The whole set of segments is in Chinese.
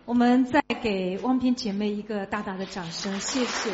我们再给汪萍姐妹一个大大的掌声，谢谢。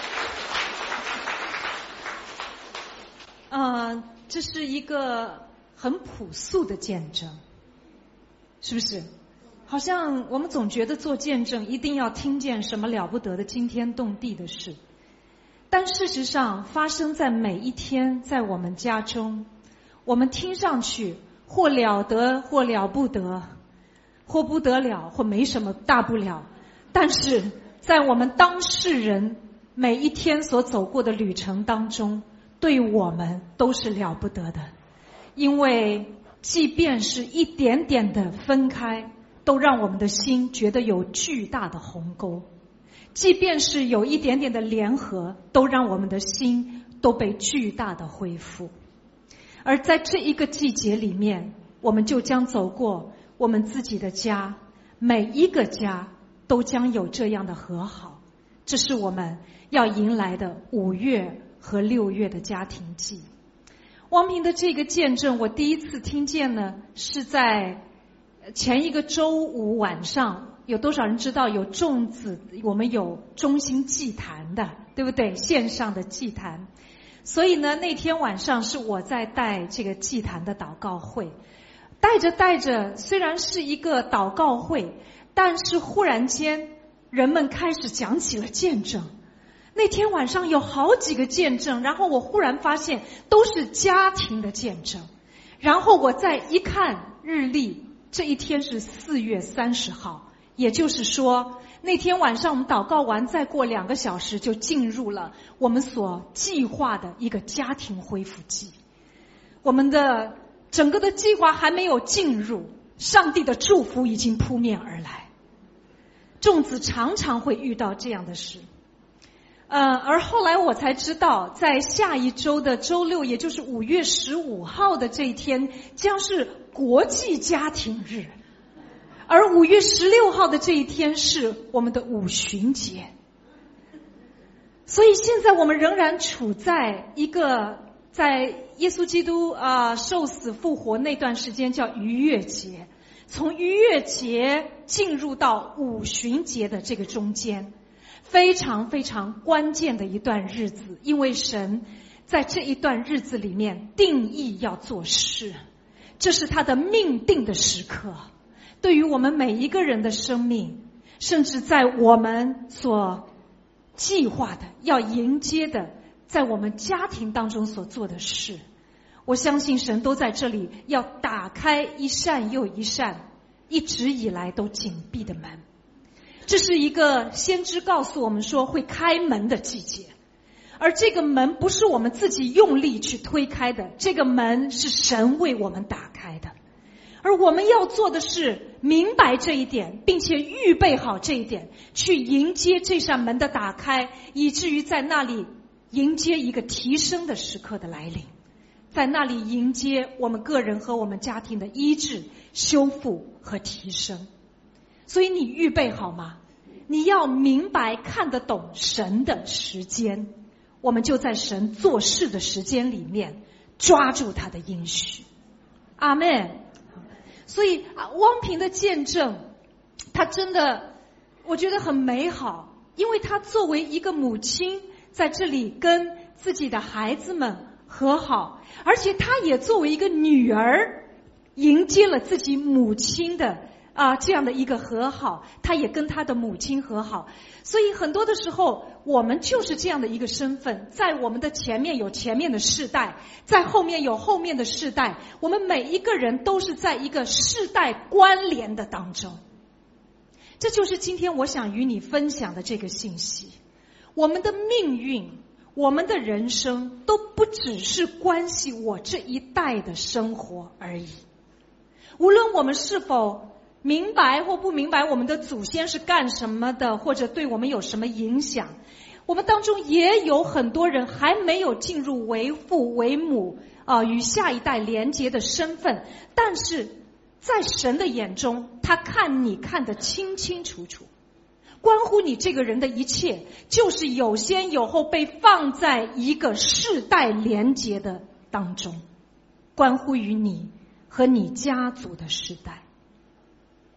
这是一个很朴素的见证，是不是？好像我们总觉得做见证一定要听见什么了不得的惊天动地的事，但事实上发生在每一天，在我们家中，我们听上去或了得或了不得，或不得了或没什么大不了，但是在我们当事人每一天所走过的旅程当中，对我们都是了不得的。因为即便是一点点的分开，都让我们的心觉得有巨大的鸿沟，即便是有一点点的联合，都让我们的心都被巨大的恢复。而在这一个季节里面，我们就将走过我们自己的家，每一个家都将有这样的和好。这是我们要迎来的5月和6月的家庭季。汪萍的这个见证，我第一次听见呢，是在前一个周五晚上。有多少人知道有粽子？我们有中心祭坛的，对不对？线上的祭坛。所以呢，那天晚上是我在带这个祭坛的祷告会。带着，虽然是一个祷告会，但是忽然间人们开始讲起了见证。那天晚上有好几个见证，然后我忽然发现都是家庭的见证。然后我再一看日历，这一天是4月30号，也就是说那天晚上我们祷告完，再过2个小时就进入了我们所计划的一个家庭恢复季。我们的整个的计划还没有进入，上帝的祝福已经扑面而来。粽子常常会遇到这样的事。而后来我才知道，在下一周的周六，也就是5月15号的这一天，将是国际家庭日。而5月16号的这一天是我们的五旬节。所以现在我们仍然处在一个在耶稣基督受死复活那段时间叫逾越节，从逾越节进入到五旬节的这个中间，非常非常关键的一段日子。因为神在这一段日子里面定义要做事，这是他的命定的时刻。对于我们每一个人的生命，甚至在我们所计划的要迎接的，在我们家庭当中所做的事，我相信神都在这里要打开一扇又一扇一直以来都紧闭的门。这是一个先知告诉我们说会开门的季节，而这个门不是我们自己用力去推开的，这个门是神为我们打开的。而我们要做的是明白这一点，并且预备好这一点，去迎接这扇门的打开，以至于在那里迎接一个提升的时刻的来临，在那里迎接我们个人和我们家庭的医治、修复和提升。所以你预备好吗？你要明白看得懂神的时间，我们就在神做事的时间里面抓住他的应许。阿们。所以汪萍的见证，他真的我觉得很美好，因为他作为一个母亲在这里跟自己的孩子们和好，而且他也作为一个女儿迎接了自己母亲的这样的一个和好，他也跟他的母亲和好。所以很多的时候我们就是这样的一个身份，在我们的前面有前面的世代，在后面有后面的世代，我们每一个人都是在一个世代关联的当中。这就是今天我想与你分享的这个信息。我们的命运，我们的人生都不只是关系我这一代的生活而已。无论我们是否明白或不明白我们的祖先是干什么的，或者对我们有什么影响，我们当中也有很多人还没有进入为父为母与下一代连结的身份，但是在神的眼中，他看你看得清清楚楚，关乎你这个人的一切就是有先有后被放在一个世代连结的当中，关乎于你和你家族的世代。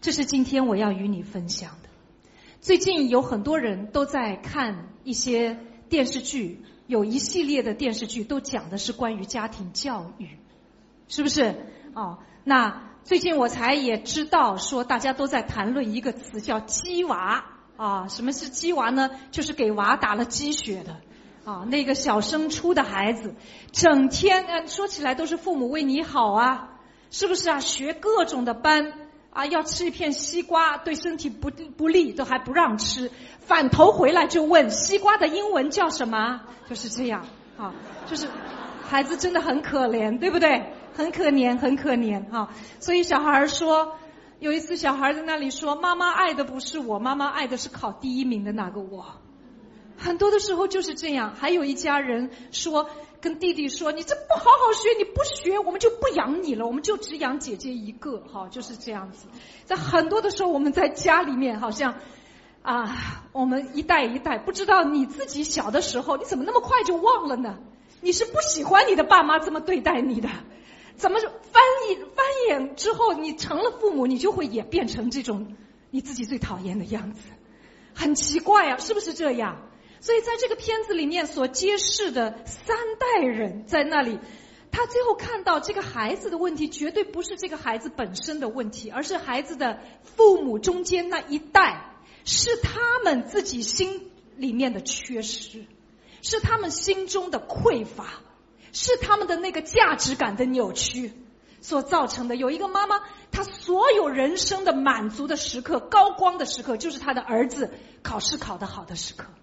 这是今天我要与你分享的。最近有很多人都在看一些电视剧，有一系列的电视剧都讲的是关于家庭教育，是不是？那最近我才也知道说大家都在谈论一个词叫鸡娃啊。什么是鸡娃呢？就是给娃打了鸡血的那个小升初的孩子，整天说起来都是父母为你好啊，是不是啊？学各种的班要吃一片西瓜对身体不利都还不让吃，反头回来就问西瓜的英文叫什么，就是这样就是孩子真的很可怜，对不对？很可怜很可怜所以小孩说，有一次小孩在那里说，妈妈爱的不是我，妈妈爱的是考第1名的那个我。很多的时候就是这样。还有一家人说，跟弟弟说，你这不好好学，你不学我们就不养你了，我们就只养姐姐一个就是这样子。在很多的时候我们在家里面好像我们一代一代，不知道你自己小的时候你怎么那么快就忘了呢？你是不喜欢你的爸妈这么对待你的，怎么翻眼之后你成了父母，你就会也变成这种你自己最讨厌的样子，很奇怪啊，是不是这样？所以在这个片子里面所揭示的3代人在那里，他最后看到这个孩子的问题绝对不是这个孩子本身的问题，而是孩子的父母中间那一代，是他们自己心里面的缺失，是他们心中的匮乏，是他们的那个价值感的扭曲所造成的。有一个妈妈，她所有人生的满足的时刻，高光的时刻，就是她的儿子考试考得好的时刻。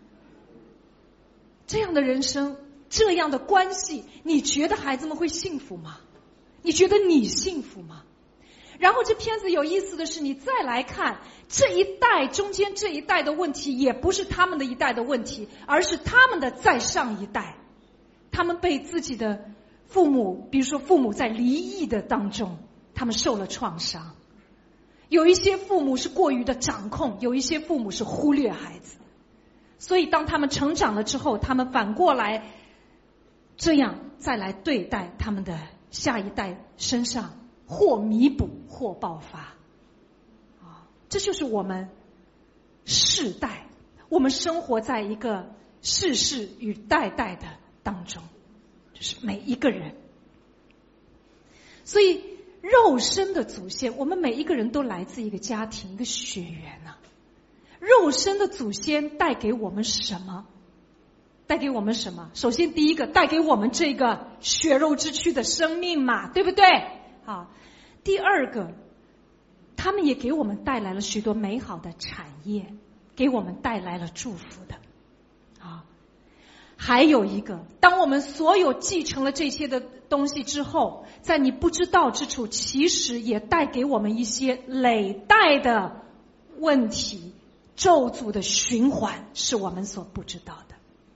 这样的人生，这样的关系，你觉得孩子们会幸福吗？你觉得你幸福吗？然后这片子有意思的是，你再来看这一代中间这一代的问题，也不是他们的一代的问题，而是他们的再上一代，他们被自己的父母，比如说父母在离异的当中，他们受了创伤。有一些父母是过于的掌控，有一些父母是忽略孩子，所以当他们成长了之后，他们反过来这样再来对待他们的下一代身上，或弥补或爆发这就是我们世代，我们生活在一个世世与代代的当中，就是每一个人。所以肉身的祖先，我们每一个人都来自一个家庭，一个血缘肉身的祖先带给我们什么？带给我们什么？首先第一个，带给我们这个血肉之躯的生命嘛，对不对？第二个，他们也给我们带来了许多美好的产业，给我们带来了祝福的还有一个，当我们所有继承了这些的东西之后，在你不知道之处，其实也带给我们一些累代的问题，咒诅的循环，是我们所不知道的。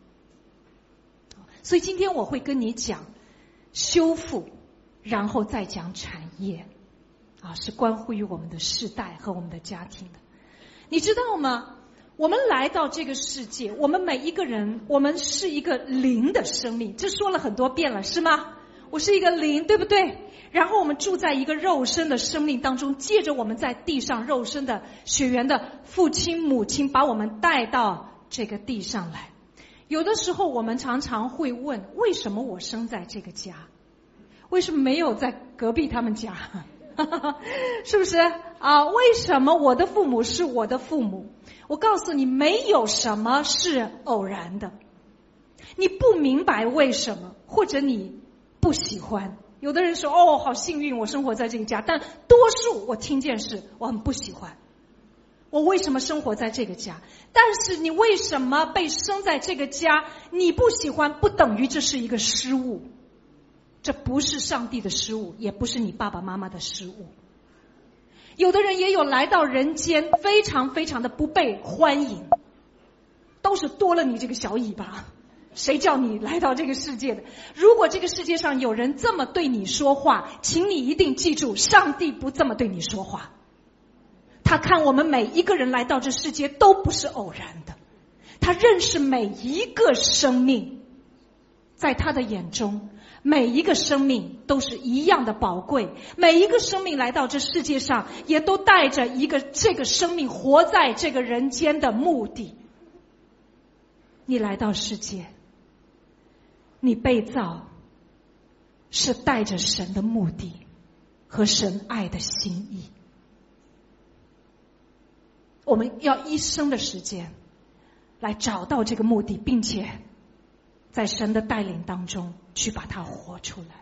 所以今天我会跟你讲修复，然后再讲产业是关乎于我们的世代和我们的家庭的。你知道吗？我们来到这个世界，我们每一个人，我们是一个灵的生命，这说了很多遍了，是吗？我是一个灵，对不对？然后我们住在一个肉身的生命当中，借着我们在地上肉身的血缘的父亲母亲，把我们带到这个地上来。有的时候我们常常会问，为什么我生在这个家？为什么没有在隔壁他们家？是不是为什么我的父母是我的父母？我告诉你，没有什么是偶然的。你不明白为什么，或者你不喜欢。有的人说好幸运我生活在这个家，但多数我听见是我很不喜欢。我为什么生活在这个家？但是你为什么被生在这个家，你不喜欢，不等于这是一个失误。这不是上帝的失误，也不是你爸爸妈妈的失误。有的人也有来到人间非常非常的不被欢迎，都是多了你这个小尾巴，谁叫你来到这个世界的？如果这个世界上有人这么对你说话，请你一定记住，上帝不这么对你说话。他看我们每一个人来到这世界都不是偶然的，他认识每一个生命，在他的眼中， 每一个生命都是一样的宝贵，每一个生命来到这世界上，也都带着一个这个生命活在这个人间的目的。你来到世界，你被造，是带着神的目的和神爱的心意。我们要一生的时间来找到这个目的，并且在神的带领当中去把它活出来。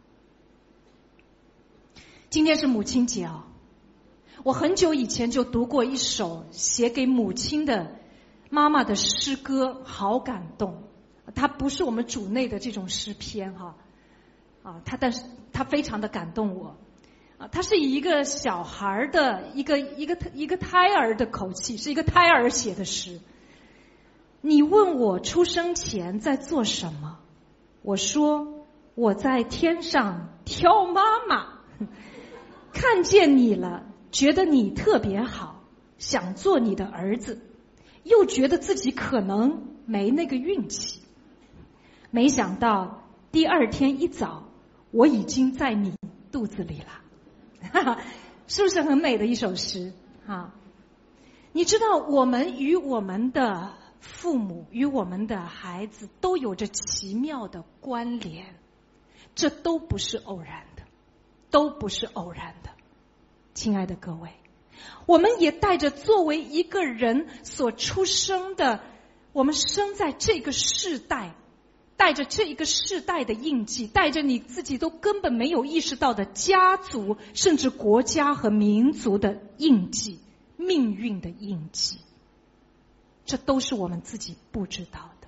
今天是母亲节啊，我很久以前就读过一首写给母亲的妈妈的诗歌，好感动。它不是我们主内的这种诗篇哈，但是它非常的感动我。它是以一个小孩的一个胎儿的口气，是一个胎儿写的诗。你问我出生前在做什么，我说我在天上挑妈妈，看见你了，觉得你特别好，想做你的儿子，又觉得自己可能没那个运气。没想到第二天一早，我已经在你肚子里了。是不是很美的一首诗啊？你知道我们与我们的父母与我们的孩子都有着奇妙的关联，这都不是偶然的，都不是偶然的。亲爱的各位，我们也带着作为一个人所出生的，我们生在这个世代，带着这一个世代的印记，带着你自己都根本没有意识到的家族甚至国家和民族的印记，命运的印记，这都是我们自己不知道的。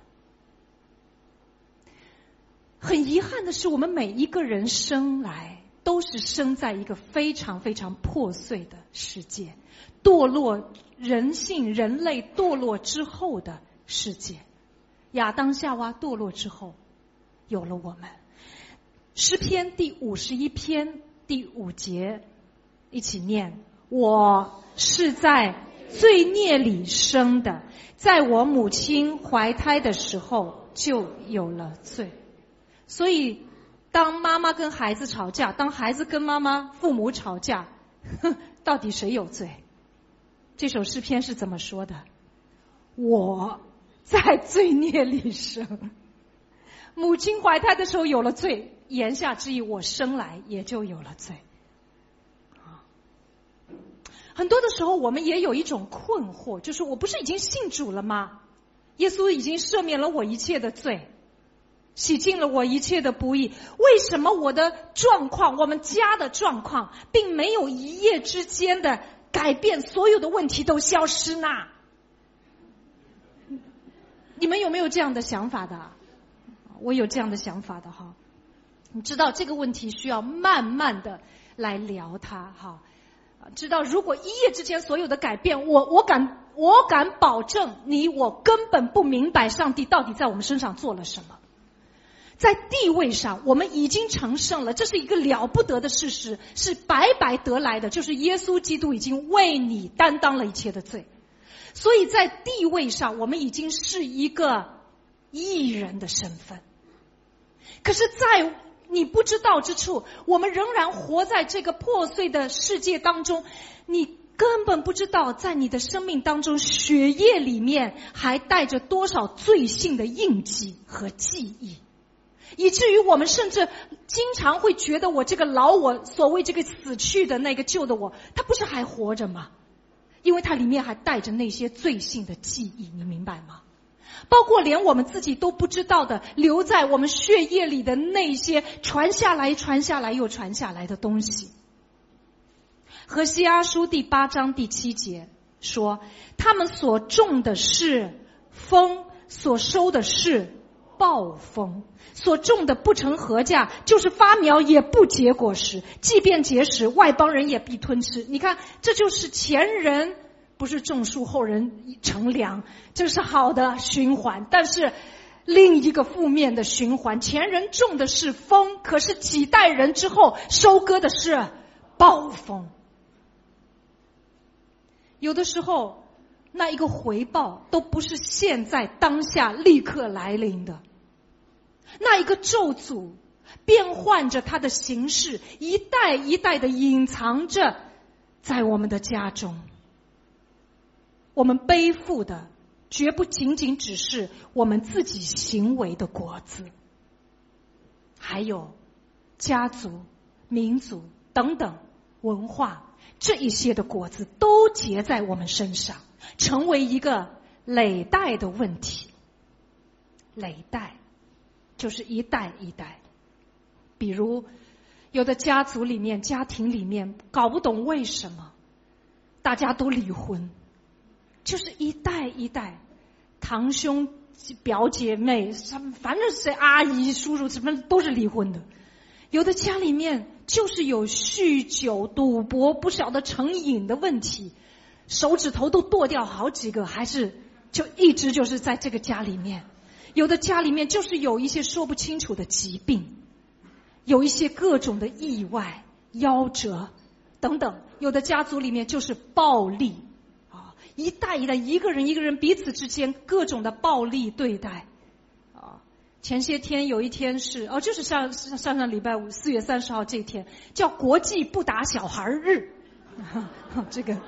很遗憾的是，我们每一个人生来都是生在一个非常非常破碎的世界，堕落，人性人类堕落之后的世界。亚当夏娃堕落之后，有了我们。诗篇第51篇第5节，一起念：我是在罪孽里生的，在我母亲怀胎的时候就有了罪。所以当妈妈跟孩子吵架，当孩子跟妈妈父母吵架，到底谁有罪？这首诗篇是怎么说的？我在罪孽里生，母亲怀胎的时候有了罪，言下之意，我生来也就有了罪。很多的时候我们也有一种困惑，就是我不是已经信主了吗？耶稣已经赦免了我一切的罪，洗净了我一切的不义，为什么我的状况，我们家的状况并没有一夜之间的改变，所有的问题都消失呢？你们有没有这样的想法的？我有这样的想法的哈。你知道这个问题需要慢慢的来聊它哈。知道如果一夜之间所有的改变，我敢保证我根本不明白上帝到底在我们身上做了什么。在地位上我们已经成圣了，这是一个了不得的事实，是白白得来的，就是耶稣基督已经为你担当了一切的罪。所以在地位上我们已经是一个义人的身份，可是在你不知道之处，我们仍然活在这个破碎的世界当中，你根本不知道在你的生命当中血液里面还带着多少罪性的印记和记忆，以至于我们甚至经常会觉得我这个老我，所谓这个死去的那个旧的我，他不是还活着吗？因为它里面还带着那些罪性的记忆，你明白吗？包括连我们自己都不知道的，留在我们血液里的那些传下来又传下来的东西。何西阿书第8章第7节说，他们所种的是风，所收的是暴风，所种的不成禾价，就是发苗也不结果实，即便结实，外邦人也必吞吃。你看，这就是前人不是种树后人乘凉，这是好的循环。但是另一个负面的循环，前人种的是风，可是几代人之后收割的是暴风。有的时候那一个回报都不是现在当下立刻来临的，那一个咒诅变换着它的形式，一代一代的隐藏着在我们的家中。我们背负的绝不仅仅只是我们自己行为的果子，还有家族、民族等等文化，这一些的果子都结在我们身上，成为一个累代的问题。累代就是一代一代。比如有的家族里面、家庭里面搞不懂为什么大家都离婚，就是一代一代，堂兄表姐妹，反正是阿姨叔叔什么都是离婚的。有的家里面就是有酗酒、赌博、不晓得成瘾的问题，手指头都剁掉好几个，还是就一直就是在这个家里面。有的家里面就是有一些说不清楚的疾病，有一些各种的意外、夭折等等。有的家族里面就是暴力啊，一代一代，一个人一个人彼此之间各种的暴力对待啊。前些天有一天是就是上礼拜五4月30号这一天叫国际不打小孩日这个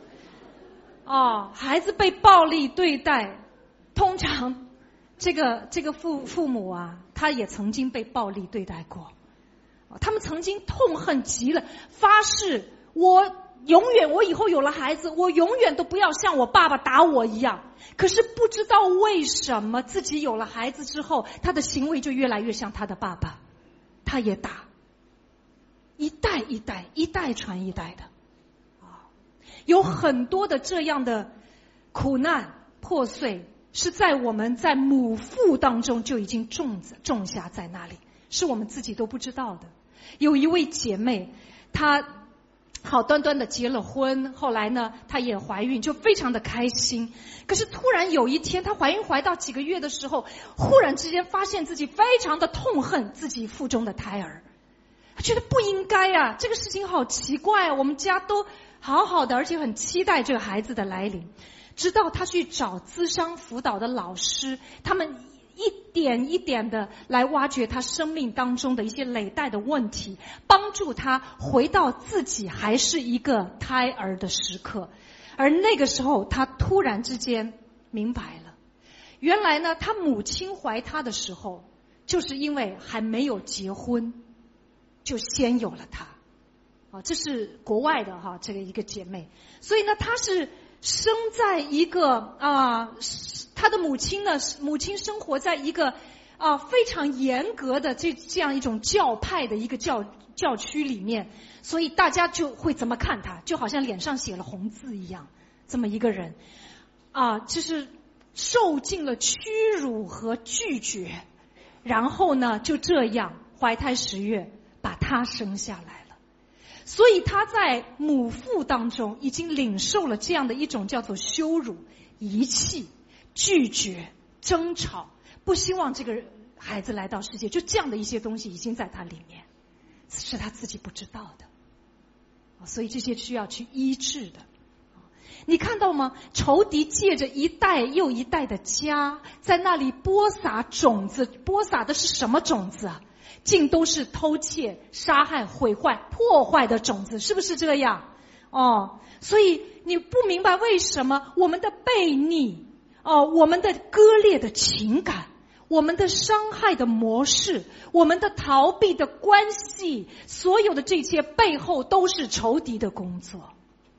孩子被暴力对待，通常这个父母啊，他也曾经被暴力对待过，他们曾经痛恨极了，发誓我以后有了孩子，我永远都不要像我爸爸打我一样。可是不知道为什么自己有了孩子之后，他的行为就越来越像他的爸爸，他也打，一代一代，一代传一代的有很多的这样的苦难破碎，是在我们在母腹当中就已经种下在那里，是我们自己都不知道的。有一位姐妹，她好端端的结了婚，后来呢她也怀孕，就非常的开心。可是突然有一天，她怀孕怀到几个月的时候，忽然之间发现自己非常的痛恨自己腹中的胎儿，她觉得不应该啊，这个事情好奇怪啊，我们家都好好的，而且很期待这个孩子的来临。直到他去找咨商辅导的老师，他们一点一点的来挖掘他生命当中的一些累代的问题，帮助他回到自己还是一个胎儿的时刻。而那个时候他突然之间明白了，原来呢他母亲怀他的时候，就是因为还没有结婚就先有了他。这是国外的这个一个姐妹，所以呢她是生在一个她的母亲生活在一个非常严格的这样一种教派的一个教区里面，所以大家就会怎么看她，就好像脸上写了红字一样，这么一个人就是受尽了屈辱和拒绝，然后呢就这样怀胎10月把她生下来了。所以他在母腹当中已经领受了这样的一种叫做羞辱、遗弃、拒绝、争吵，不希望这个孩子来到世界，就这样的一些东西已经在他里面，是他自己不知道的，所以这些需要去医治的。你看到吗？仇敌借着一代又一代的家，在那里播撒种子，播撒的是什么种子啊？尽都是偷窃、杀害、毁坏、破坏的种子，是不是这样？所以你不明白为什么我们的悖逆，我们的割裂的情感，我们的伤害的模式，我们的逃避的关系，所有的这些背后都是仇敌的工作。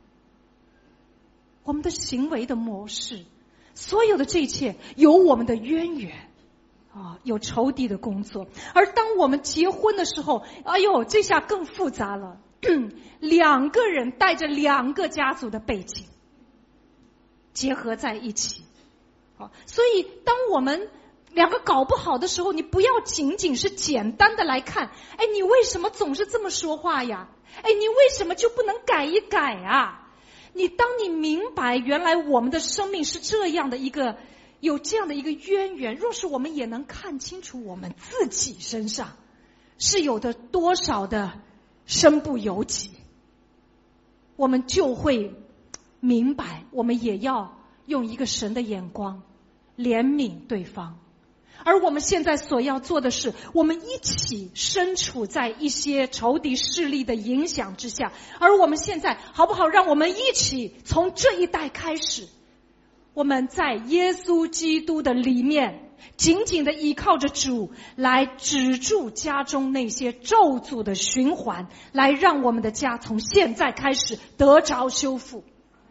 我们的行为的模式，所有的这一切有我们的渊源。有仇敌的工作。而当我们结婚的时候，这下更复杂了2个人带着2个家族的背景结合在一起。所以当我们2个搞不好的时候，你不要仅仅是简单的来看，你为什么总是这么说话呀？你为什么就不能改一改啊？当你明白原来我们的生命是这样的一个，有这样的一个渊源，若是我们也能看清楚我们自己身上是有的多少的身不由己，我们就会明白，我们也要用一个神的眼光怜悯对方， 而我们现在所要做的是，我们一起身处在一些仇敌势力的影响之下，而我们现在好不好，让我们一起从这一代开始，我们在耶稣基督的里面紧紧地依靠着主，来止住家中那些咒诅的循环，来让我们的家从现在开始得着修复。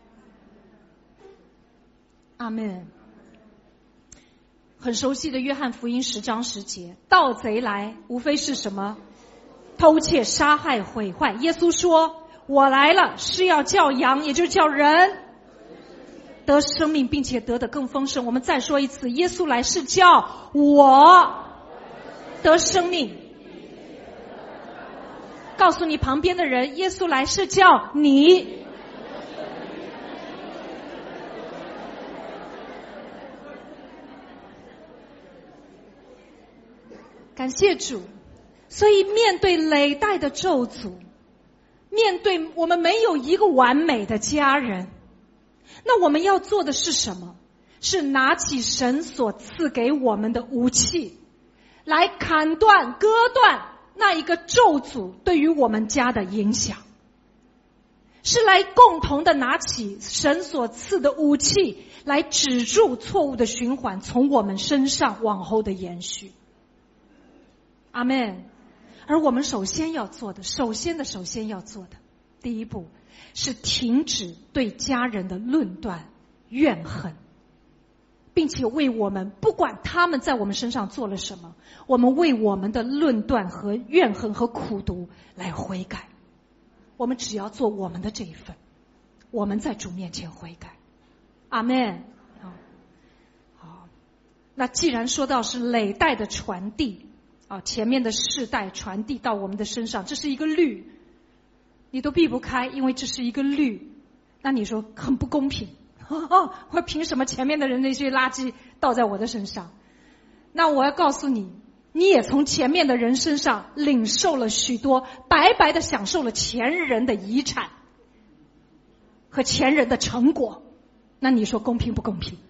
阿们。很熟悉的约翰福音10章10节，盗贼来无非是什么？偷窃杀害毁坏。耶稣说，我来了是要叫羊，也就是叫人得生命，并且得的更丰盛。我们再说一次，耶稣来是叫我得生命。告诉你旁边的人，耶稣来是叫你。感谢主。所以面对累代的咒诅，面对我们没有一个完美的家人，那我们要做的是什么？是拿起神所赐给我们的武器，来砍断割断那一个咒诅对于我们家的影响，是来共同的拿起神所赐的武器，来止住错误的循环从我们身上往后的延续。阿们。而我们首先要做的第一步是停止对家人的论断怨恨，并且为我们不管他们在我们身上做了什么，我们为我们的论断和怨恨和苦毒来悔改。我们只要做我们的这一份，我们在主面前悔改。阿们。好，那既然说到是累代的传递前面的世代传递到我们的身上，这是一个律，你都避不开，因为这是一个律。那你说很不公平，我凭什么前面的人那些垃圾倒在我的身上？那我要告诉你，你也从前面的人身上领受了许多，白白的享受了前人的遗产和前人的成果。那你说公平不公平？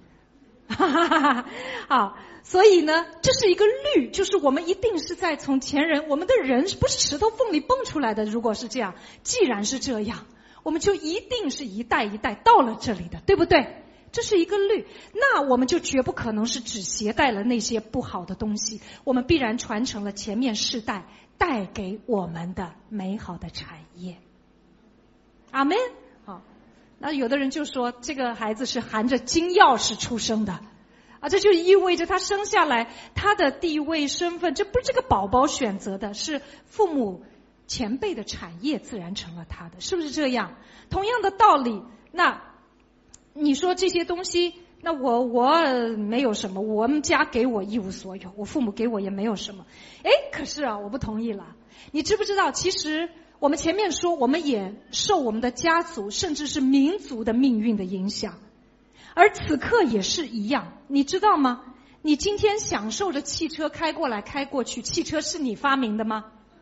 好，所以呢，这是一个律，就是我们一定是在从前人，我们的人不是石头缝里蹦出来的。如果是这样，既然是这样，我们就一定是一代一代到了这里的，对不对？这是一个律，那我们就绝不可能是只携带了那些不好的东西，我们必然传承了前面世代带给我们的美好的产业。阿们。好，那有的人就说这个孩子是含着金钥匙出生的这就意味着他生下来他的地位身份，这不是这个宝宝选择的，是父母前辈的产业自然成了他的，是不是这样？同样的道理，那你说这些东西，那我没有什么，我们家给我一无所有，我父母给我也没有什么。可是我不同意了。你知不知道，其实我们前面说，我们也受我们的家族甚至是民族的命运的影响，而此刻也是一样，你知道吗？你今天享受着汽车开过来开过去，汽车是你发明的吗？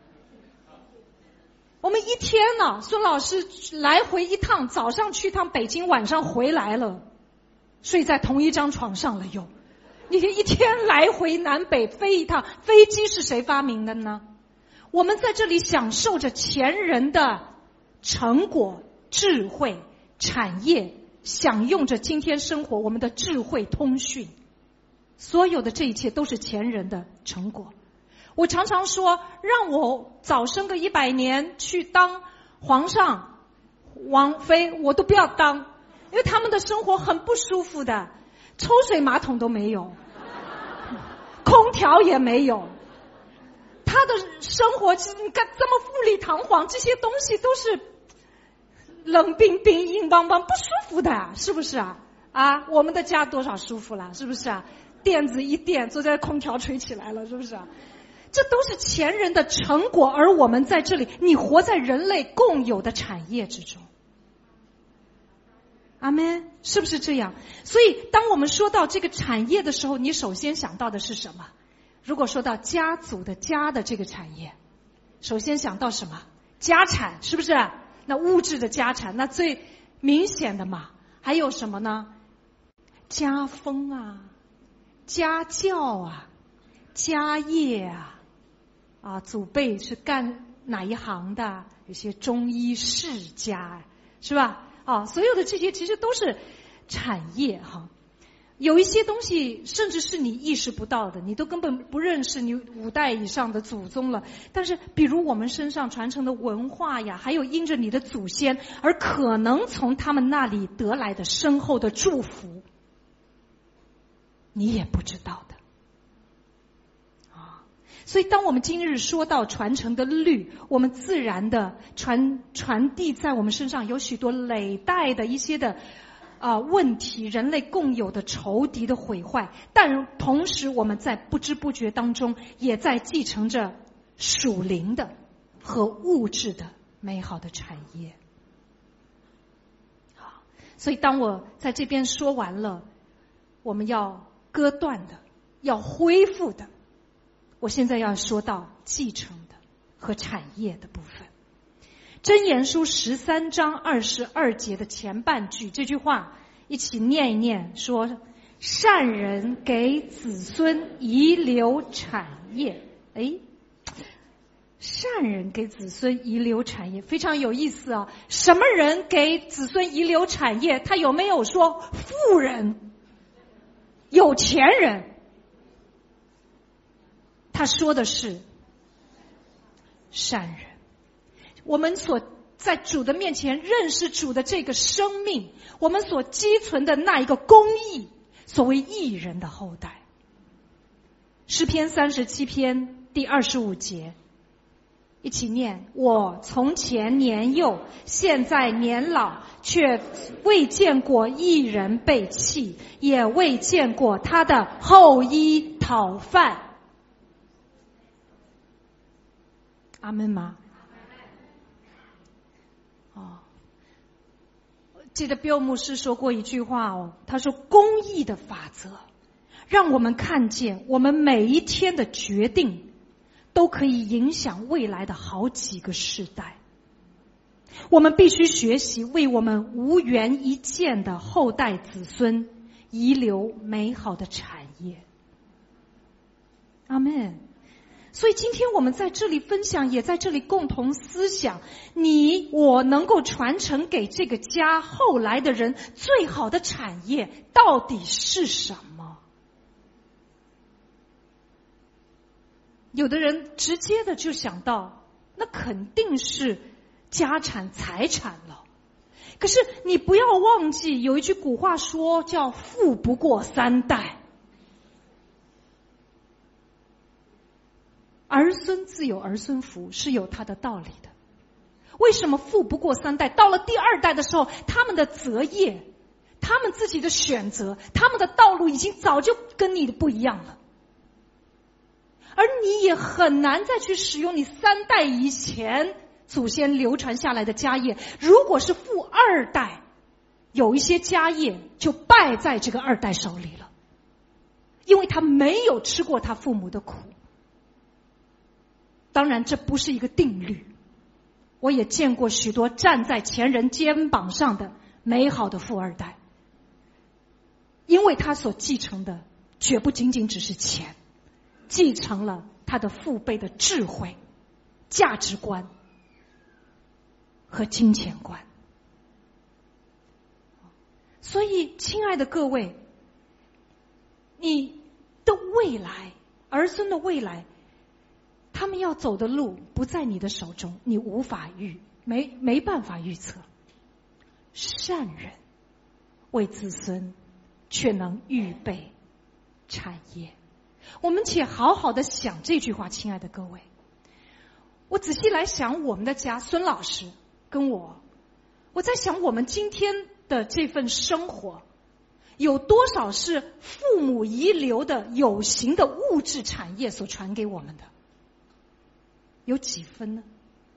我们一天呢，孙老师来回一趟，早上去趟北京，晚上回来了，睡在同一张床上了又。你一天来回南北飞一趟，飞机是谁发明的呢？我们在这里享受着前人的成果、智慧、产业，享用着今天生活我们的智慧通讯，所有的这一切都是前人的成果。我常常说，让我早生个100年去当皇上王妃，我都不要当，因为他们的生活很不舒服的，抽水马桶都没有，空调也没有，他的生活这么富丽堂皇，这些东西都是冷冰冰硬邦邦不舒服的，是不是我们的家多少舒服了，是不是垫子一垫，坐在空调吹起来了，是不是这都是前人的成果，而我们在这里，你活在人类共有的产业之中。阿们，是不是这样？所以当我们说到这个产业的时候，你首先想到的是什么？如果说到家族的家的这个产业，首先想到什么？家产，是不是？那物质的家产，那最明显的嘛。还有什么呢？家风家教家业祖辈是干哪一行的，有些中医世家，是吧？所有的这些其实都是产业哈。有一些东西甚至是你意识不到的，你都根本不认识你5代以上的祖宗了。但是比如我们身上传承的文化呀，还有因着你的祖先而可能从他们那里得来的深厚的祝福，你也不知道的。所以当我们今日说到传承的律，我们自然的传递在我们身上有许多累代的一些的问题，人类共有的仇敌的毁坏，但同时我们在不知不觉当中也在继承着属灵的和物质的美好的产业。好，所以当我在这边说完了我们要割断的，要恢复的，我现在要说到继承的和产业的部分。箴言书13章22节的前半句，这句话一起念一念，说善人给子孙遗留产业。善人给子孙遗留产业非常有意思啊！什么人给子孙遗留产业？他有没有说富人、有钱人？他说的是善人。我们所在主的面前认识主的这个生命，我们所积存的那一个公义，所谓义人的后代。诗篇37篇第25节，一起念：我从前年幼，现在年老，却未见过义人被弃，也未见过他的后裔讨饭。阿们吗？记得彪牧师说过一句话他说公义的法则让我们看见我们每一天的决定都可以影响未来的好几个世代。我们必须学习为我们无缘一见的后代子孙遗留美好的产业。阿们。所以今天我们在这里分享，也在这里共同思想，你我能够传承给这个家后来的人最好的产业到底是什么？有的人直接的就想到那肯定是家产财产了。可是你不要忘记有一句古话说叫富不过3代，儿孙自有儿孙福，是有它的道理的。为什么富不过3代？到了第2代的时候，他们的择业，他们自己的选择，他们的道路已经早就跟你的不一样了，而你也很难再去使用你3代以前祖先流传下来的家业。如果是富2代，有一些家业就败在这个2代手里了，因为他没有吃过他父母的苦。当然这不是一个定律，我也见过许多站在前人肩膀上的美好的富2代，因为他所继承的绝不仅仅只是钱，继承了他的父辈的智慧、价值观和金钱观。所以亲爱的各位，你的未来，儿孙的未来，他们要走的路不在你的手中，你无法没办法预测。善人为子孙却能预备产业。我们且好好的想这句话，亲爱的各位。我仔细来想我们的家，孙老师跟我在想我们今天的这份生活有多少是父母遗留的有形的物质产业所传给我们的，有几分呢？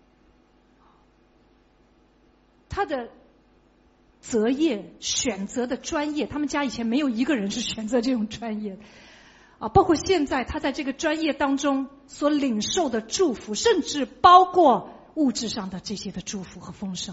他的择业选择的专业，他们家以前没有一个人是选择这种专业的包括现在他在这个专业当中所领受的祝福，甚至包括物质上的这些的祝福和丰盛。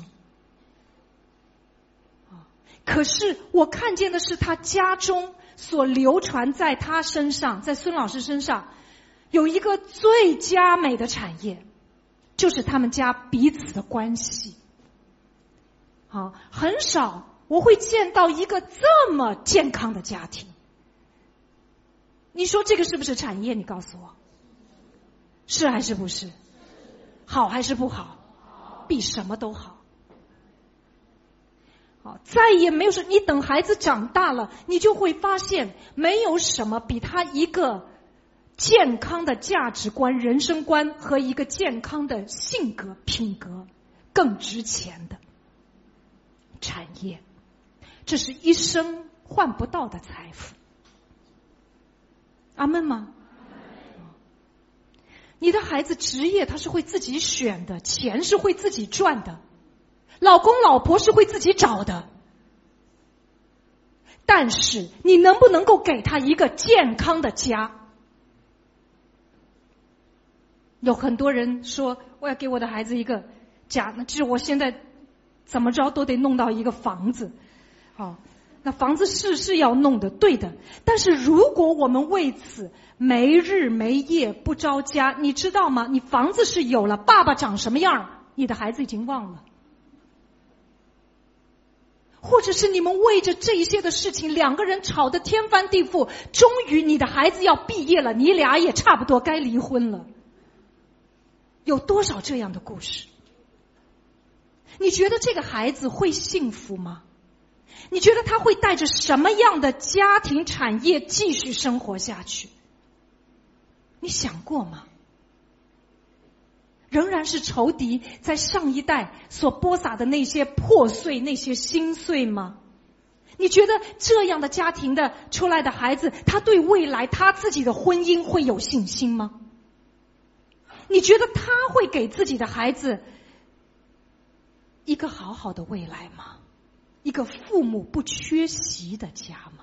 可是我看见的是他家中所流传在他身上，在孙老师身上有一个最佳美的产业，就是他们家彼此的关系。好，很少我会见到一个这么健康的家庭。你说这个是不是产业？你告诉我，是还是不是？好还是不好？比什么都好。好，再也没有说，你等孩子长大了，你就会发现没有什么比他一个健康的价值观、人生观和一个健康的性格、品格更值钱的产业。这是一生换不到的财富。阿们吗？你的孩子职业他是会自己选的，钱是会自己赚的，老公老婆是会自己找的。但是你能不能够给他一个健康的家？有很多人说我要给我的孩子一个家，那就是我现在怎么着都得弄到一个房子。好，那房子是要弄的，对的。但是如果我们为此没日没夜不着家，你知道吗？你房子是有了，爸爸长什么样，你的孩子已经忘了。或者是你们为着这一些的事情，两个人吵得天翻地覆，终于你的孩子要毕业了，你俩也差不多该离婚了。有多少这样的故事？你觉得这个孩子会幸福吗？你觉得他会带着什么样的家庭产业继续生活下去？你想过吗？仍然是仇敌在上一代所播撒的那些破碎、那些心碎吗？你觉得这样的家庭的出来的孩子，他对未来他自己的婚姻会有信心吗？你觉得他会给自己的孩子一个好好的未来吗？一个父母不缺席的家吗？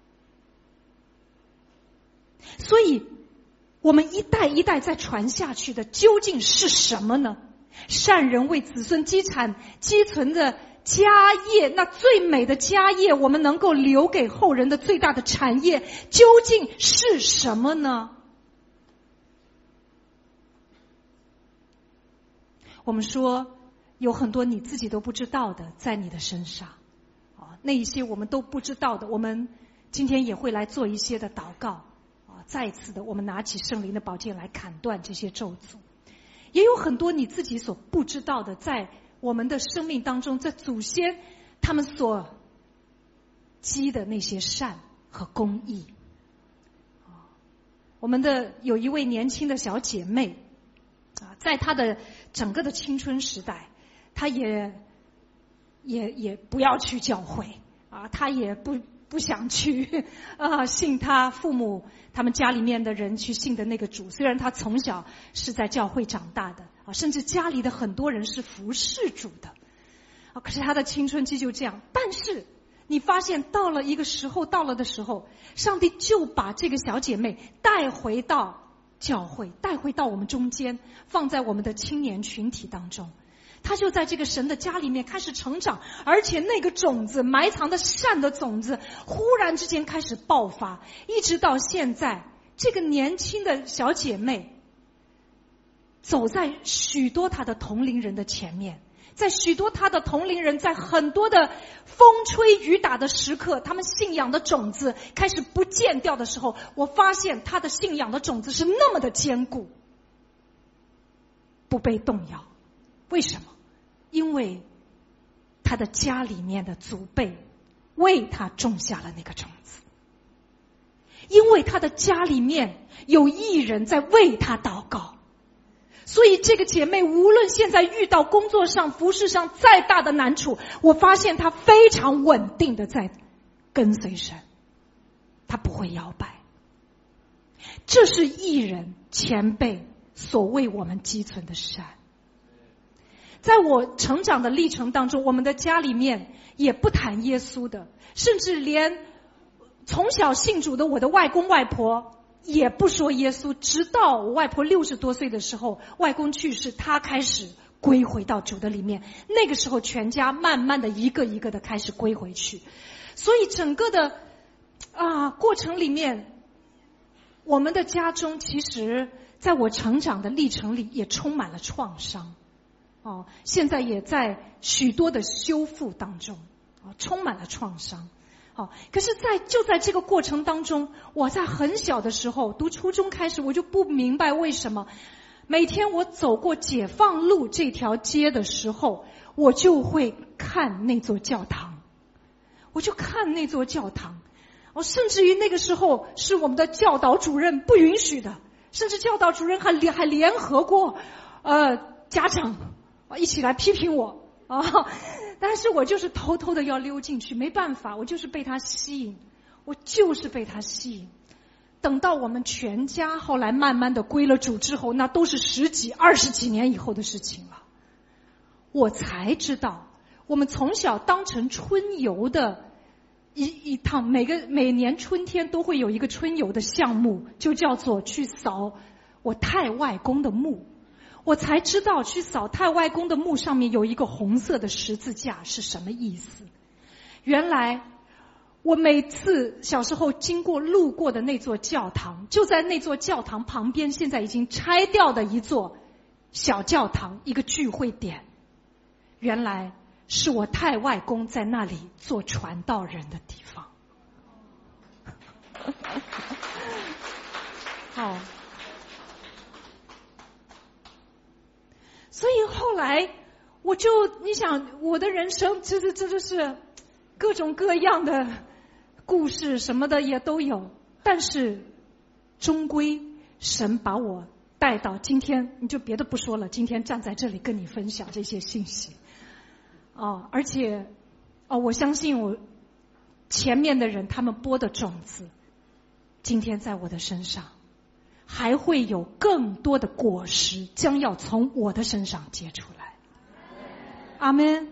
所以我们一代一代再传下去的究竟是什么呢？善人为子孙积存的家业，那最美的家业，我们能够留给后人的最大的产业究竟是什么呢？我们说有很多你自己都不知道的在你的身上，那一些我们都不知道的，我们今天也会来做一些的祷告，再次的我们拿起圣灵的宝剑来砍断这些咒诅。也有很多你自己所不知道的，在我们的生命当中，在祖先他们所积的那些善和公义。我们的有一位年轻的小姐妹，在她的整个的青春时代，她也不要去教会啊，她也不想去信她父母他们家里面的人去信的那个主。虽然她从小是在教会长大的啊，甚至家里的很多人是服侍主的啊，可是她的青春期就这样。但是你发现到了的时候，上帝就把这个小姐妹带回到教会，带回到我们中间，放在我们的青年群体当中。他就在这个神的家里面开始成长，而且那个种子埋藏的善的种子忽然之间开始爆发，一直到现在，这个年轻的小姐妹走在许多她的同龄人的前面，在许多她的同龄人在很多的风吹雨打的时刻，他们信仰的种子开始不见掉的时候，我发现她的信仰的种子是那么的坚固，不被动摇。为什么？因为他的家里面的祖辈为他种下了那个种子，因为他的家里面有义人在为他祷告，所以这个姐妹无论现在遇到工作上服事上再大的难处，我发现她非常稳定的在跟随神，她不会摇摆。这是义人前辈所为我们积存的善。在我成长的历程当中，我们的家里面也不谈耶稣的，甚至连从小信主的我的外公外婆也不说耶稣，直到我外婆60多岁的时候，外公去世，她开始归回到主的里面，那个时候全家慢慢的一个一个的开始归回去。所以整个的过程里面，我们的家中其实在我成长的历程里也充满了创伤。现在也在许多的修复当中，充满了创伤。可是就在这个过程当中，我在很小的时候读初中开始，我就不明白为什么每天我走过解放路这条街的时候，我就会看那座教堂，甚至于那个时候是我们的教导主任不允许的，甚至教导主任还联合过家长一起来批评我但是我就是偷偷的要溜进去，没办法，我就是被他吸引。等到我们全家后来慢慢的归了主之后，那都是10几20几年以后的事情了。我才知道，我们从小当成春游的一趟，每年春天都会有一个春游的项目，就叫做去扫我太外公的墓。我才知道去扫太外公的墓上面有一个红色的十字架是什么意思。原来我每次小时候路过的那座教堂，就在那座教堂旁边现在已经拆掉的一座小教堂，一个聚会点，原来是我太外公在那里做传道人的地方。好，所以后来你想我的人生这就是各种各样的故事什么的也都有，但是终归神把我带到今天，你就别的不说了，今天站在这里跟你分享这些信息而且我相信我前面的人他们播的种子，今天在我的身上还会有更多的果实将要从我的身上结出来。阿们。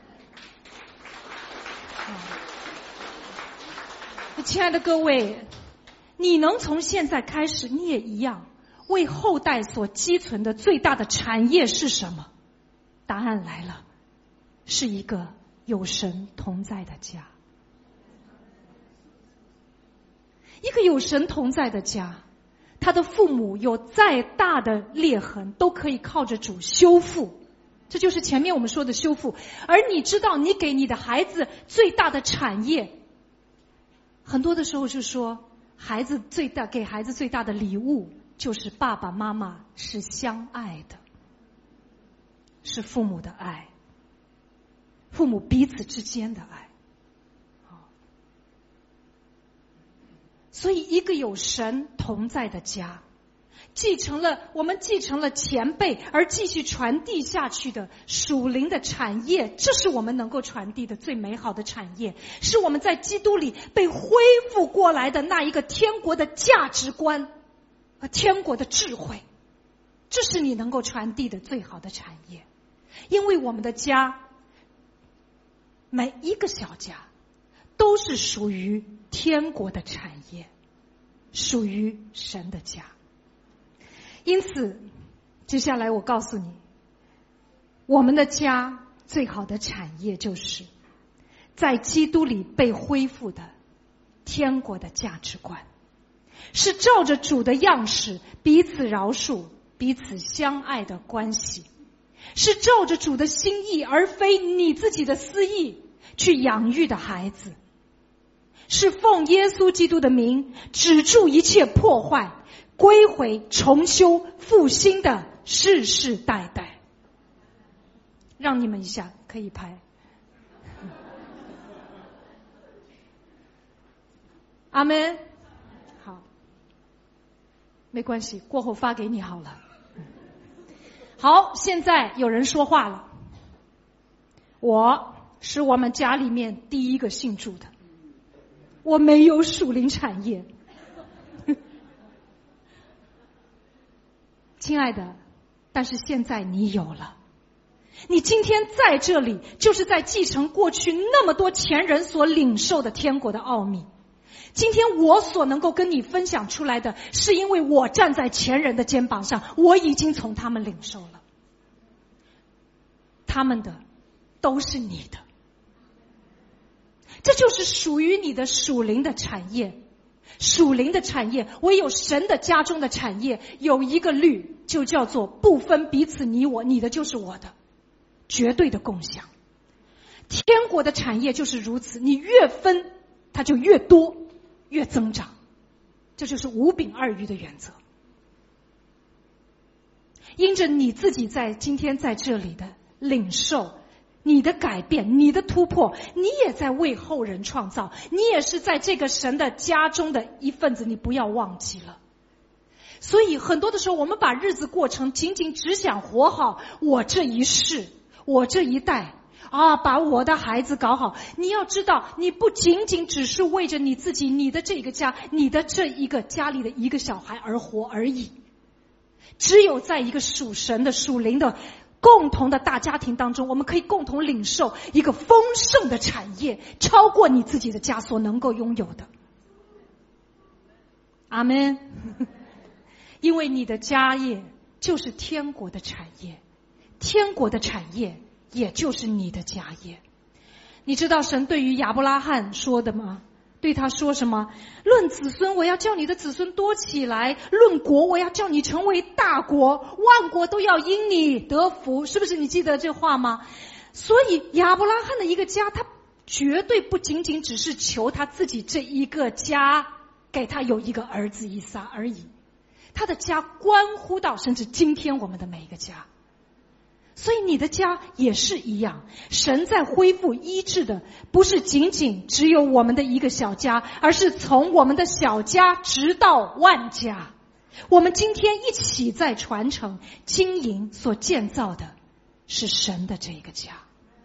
亲爱的各位，你能从现在开始，你也一样，为后代所积存的最大的产业是什么？答案来了，是一个有神同在的家。一个有神同在的家，他的父母有再大的裂痕都可以靠着主修复，这就是前面我们说的修复。而你知道你给你的孩子最大的产业，很多的时候是说给孩子最大的礼物就是爸爸妈妈是相爱的，是父母的爱，父母彼此之间的爱。所以一个有神同在的家，我们继承了前辈而继续传递下去的属灵的产业，这是我们能够传递的最美好的产业，是我们在基督里被恢复过来的那一个天国的价值观和天国的智慧，这是你能够传递的最好的产业。因为我们的家，每一个小家都是属于天国的产业，属于神的家。因此接下来我告诉你，我们的家最好的产业就是在基督里被恢复的天国的价值观，是照着主的样式彼此饶恕彼此相爱的关系，是照着主的心意而非你自己的私意去养育的孩子，是奉耶稣基督的名止住一切破坏，归回重修复兴的世世代代。让你们一下可以拍。阿们。好，没关系，过后发给你好了。好，现在有人说话了。我是我们家里面第一个信主的，我没有属灵产业。亲爱的，但是现在你有了。你今天在这里，就是在继承过去那么多前人所领受的天国的奥秘。今天我所能够跟你分享出来的，是因为我站在前人的肩膀上，我已经从他们领受了。他们的都是你的，这就是属于你的属灵的产业， 属灵的产业，唯有神的家中的产业有一个律，就叫做不分彼此你我，你的就是我的，绝对的共享。天国的产业就是如此，你越分它就越多越增长，这就是五饼二鱼的原则。因着你自己在今天在这里的领受，你的改变，你的突破，你也在为后人创造，你也是在这个神的家中的一份子，你不要忘记了。所以很多的时候我们把日子过成仅仅只想活好我这一世，我这一代把我的孩子搞好。你要知道，你不仅仅只是为着你自己，你的这个家，你的这一个家里的一个小孩而活而已。只有在一个属神的属灵的共同的大家庭当中，我们可以共同领受一个丰盛的产业，超过你自己的家所能够拥有的。阿们。因为你的家业就是天国的产业，天国的产业也就是你的家业。你知道神对于亚伯拉罕说的吗？对他说什么？论子孙，我要叫你的子孙多起来；论国，我要叫你成为大国，万国都要因你得福。是不是你记得这话吗？所以亚伯拉罕的一个家，他绝对不仅仅只是求他自己这一个家给他有一个儿子以撒而已，他的家关乎到甚至今天我们的每一个家。所以你的家也是一样，神在恢复医治的不是仅仅只有我们的一个小家，而是从我们的小家直到万家。我们今天一起在传承经营所建造的是神的这个家。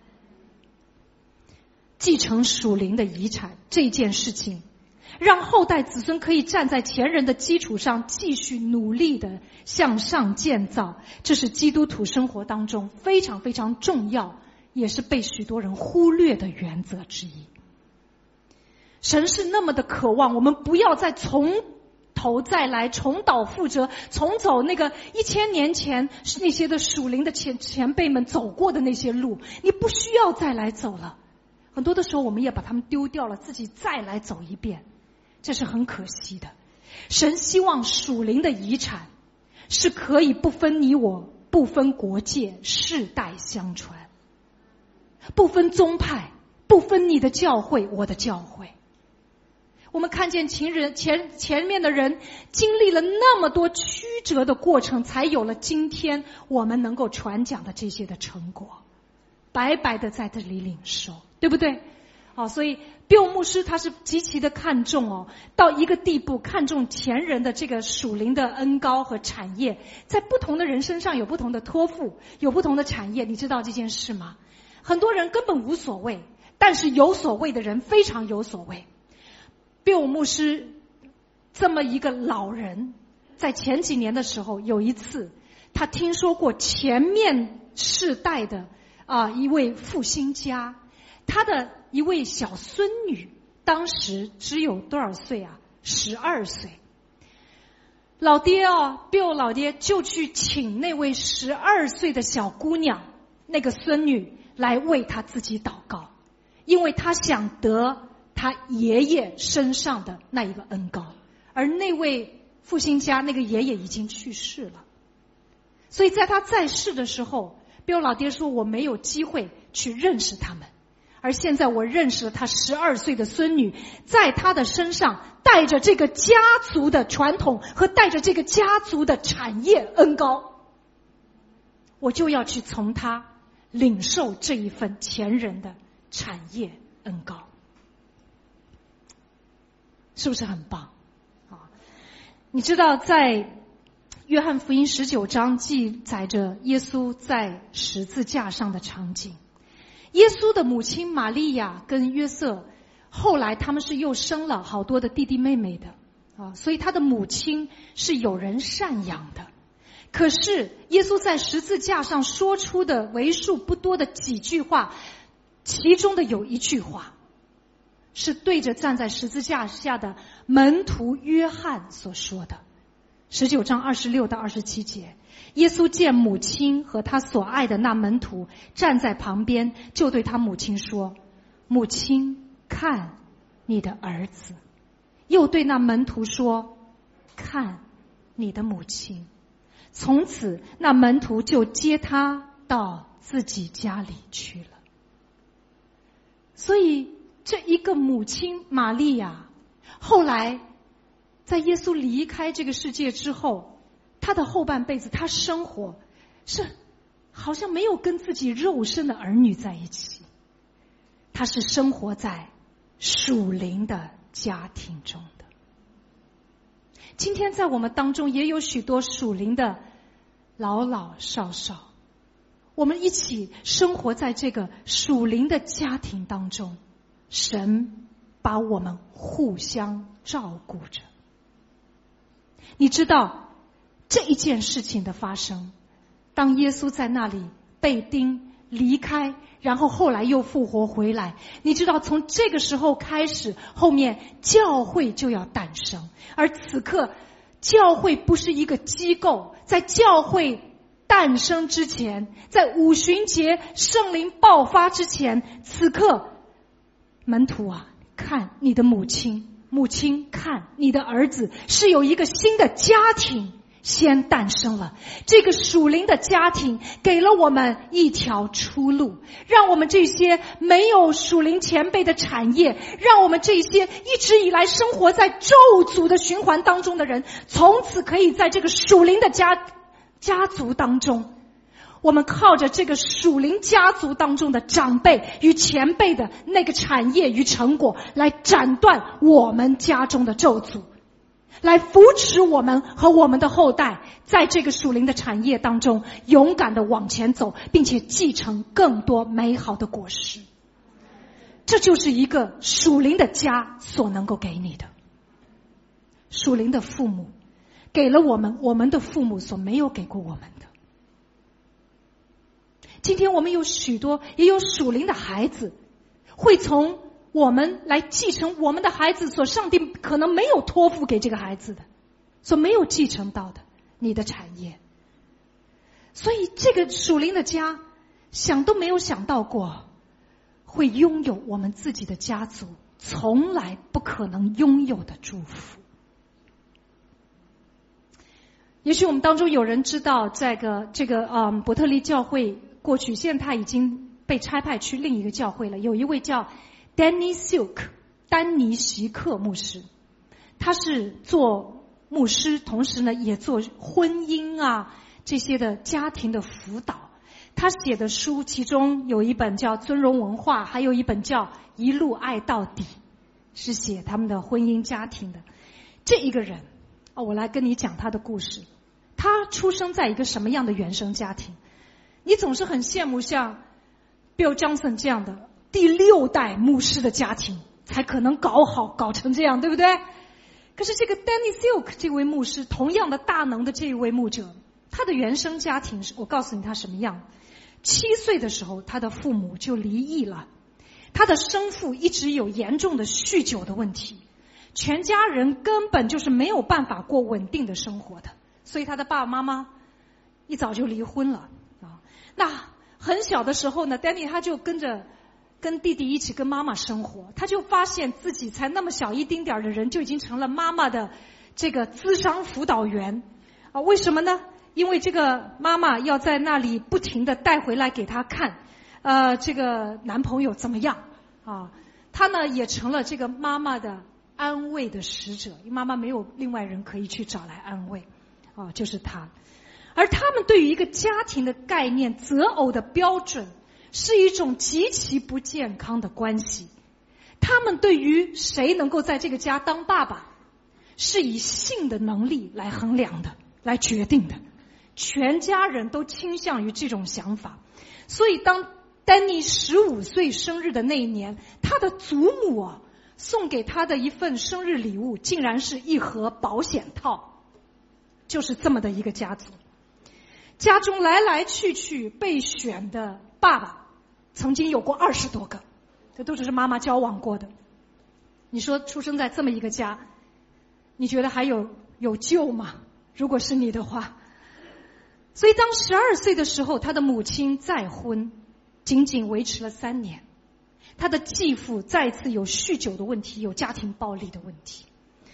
继承属灵的遗产这件事情，让后代子孙可以站在前人的基础上继续努力的向上建造，这是基督徒生活当中非常非常重要，也是被许多人忽略的原则之一。神是那么的渴望我们不要再从头再来，重蹈覆辙，重走那个1000年前那些的属灵的前辈们走过的那些路，你不需要再来走了。很多的时候我们也把他们丢掉了，自己再来走一遍，这是很可惜的。神希望属灵的遗产是可以不分你我，不分国界，世代相传，不分宗派，不分你的教会我的教会。我们看见前面的人经历了那么多曲折的过程，才有了今天我们能够传讲的这些的成果，白白的在这里领受，对不对？所以比尔牧师他是极其的看重到一个地步，看重前人的这个属灵的恩膏和产业，在不同的人身上有不同的托付，有不同的产业。你知道这件事吗？很多人根本无所谓，但是有所谓的人非常有所谓。比尔牧师这么一个老人，在前几年的时候，有一次他听说过前面世代的一位复兴家，他的一位小孙女当时只有多少岁啊？12岁。老爹比尔老爹就去请那位12岁的小姑娘，那个孙女来为他自己祷告，因为他想得他爷爷身上的那一个恩膏，而那位复兴家那个爷爷已经去世了。所以在他在世的时候，比尔老爹说，我没有机会去认识他们，而现在我认识了他12岁的孙女，在他的身上带着这个家族的传统和带着这个家族的产业恩膏，我就要去从他领受这一份前人的产业恩膏，是不是很棒？你知道在约翰福音19章记载着耶稣在十字架上的场景。耶稣的母亲玛利亚跟约瑟后来他们是又生了好多的弟弟妹妹的所以他的母亲是有人赡养的。可是耶稣在十字架上说出的为数不多的几句话，其中的有一句话是对着站在十字架下的门徒约翰所说的。19章26到27节，耶稣见母亲和他所爱的那门徒站在旁边，就对他母亲说，母亲，看你的儿子。 又对那门徒说：看你的母亲。从此那门徒就接他到自己家里去了。所以这一个母亲玛利亚，后来在耶稣离开这个世界之后，他的后半辈子他生活是好像没有跟自己肉身的儿女在一起，他是生活在属灵的家庭中的。今天在我们当中也有许多属灵的老老少少，我们一起生活在这个属灵的家庭当中，神把我们互相照顾着。你知道这一件事情的发生，当耶稣在那里被钉离开，然后后来又复活回来，你知道从这个时候开始，后面教会就要诞生。而此刻教会不是一个机构，在教会诞生之前，在五旬节圣灵爆发之前，此刻门徒啊，看你的母亲，母亲看你的儿子，是有一个新的家庭先诞生了。这个属灵的家庭给了我们一条出路，让我们这些没有属灵前辈的产业，让我们这些一直以来生活在咒诅的循环当中的人，从此可以在这个属灵的家族当中，我们靠着这个属灵家族当中的长辈与前辈的那个产业与成果，来斩断我们家中的咒诅，来扶持我们和我们的后代在这个属灵的产业当中勇敢的往前走，并且继承更多美好的果实。这就是一个属灵的家所能够给你的。属灵的父母给了我们我们的父母所没有给过我们的。今天我们有许多也有属灵的孩子，会从我们来继承我们的孩子所上帝可能没有托付给这个孩子的，所没有继承到的你的产业。所以这个属灵的家想都没有想到过会拥有我们自己的家族从来不可能拥有的祝福。也许我们当中有人知道这个伯特利教会过去，现在他已经被差派去另一个教会了，有一位叫丹尼希克牧师，他是做牧师，同时呢也做婚姻啊这些的家庭的辅导。他写的书其中有一本叫《尊荣文化》，还有一本叫《一路爱到底》，是写他们的婚姻家庭的。这一个人我来跟你讲他的故事。他出生在一个什么样的原生家庭？你总是很羡慕像 Bill Johnson 这样的第6代牧师的家庭才可能搞好搞成这样，对不对？可是这个 Danny Silk 这位牧师，同样的大能的这一位牧者，他的原生家庭是我告诉你他什么样。7岁的时候他的父母就离异了，他的生父一直有严重的酗酒的问题，全家人根本就是没有办法过稳定的生活的，所以他的爸爸妈妈一早就离婚了啊。那很小的时候呢 Danny 他就跟弟弟一起跟妈妈生活，他就发现自己才那么小一丁点的人就已经成了妈妈的这个咨商辅导员啊。为什么呢？因为这个妈妈要在那里不停的带回来给他看这个男朋友怎么样啊。他呢也成了这个妈妈的安慰的使者，因为妈妈没有另外人可以去找来安慰啊，就是他。而他们对于一个家庭的概念，择偶的标准是一种极其不健康的关系。他们对于谁能够在这个家当爸爸，是以性的能力来衡量的，来决定的。全家人都倾向于这种想法。所以当丹尼15岁生日的那一年，他的祖母送给他的一份生日礼物，竟然是一盒保险套。就是这么的一个家族。家中来来去去被选的爸爸曾经有过20多个，这都只是妈妈交往过的。你说出生在这么一个家，你觉得还有救吗？如果是你的话。所以当12岁的时候，他的母亲再婚，仅仅维持了3年。他的继父再次有酗酒的问题，有家庭暴力的问题。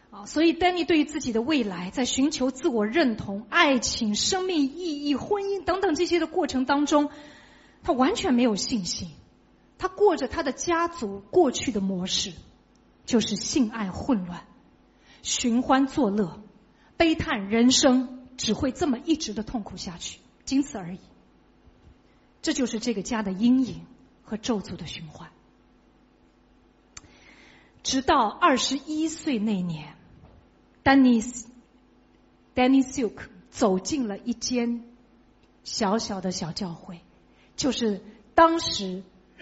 所以丹尼对于自己的未来，在寻求自我认同、爱情、生命意义、婚姻等等这些的过程当中，他完全没有信心。他过着他的家族过去的模式，就是性爱混乱、寻欢作乐、悲叹人生只会这么一直的痛苦下去，仅此而已。这就是这个家的阴影和咒诅的循环。直到21岁那年，丹尼 Silk 走进了一间小小的小教会，就是当时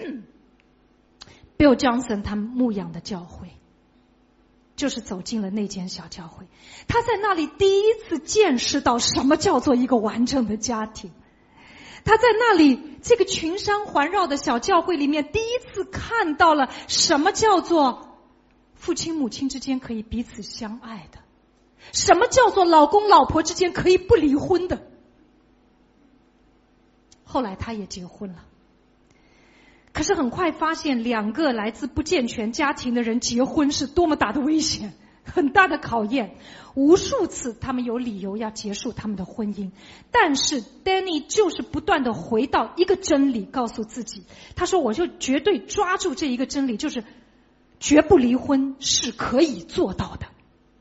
Bill Johnson 他们牧养的教会，就是走进了那间小教会。他在那里第一次见识到什么叫做一个完整的家庭。他在那里这个群山环绕的小教会里面，第一次看到了什么叫做父亲母亲之间可以彼此相爱的，什么叫做老公老婆之间可以不离婚的。后来他也结婚了，可是很快发现两个来自不健全家庭的人结婚是多么大的危险，很大的考验。无数次他们有理由要结束他们的婚姻，但是 Danny 就是不断的回到一个真理，告诉自己，他说我就绝对抓住这一个真理，就是绝不离婚是可以做到的。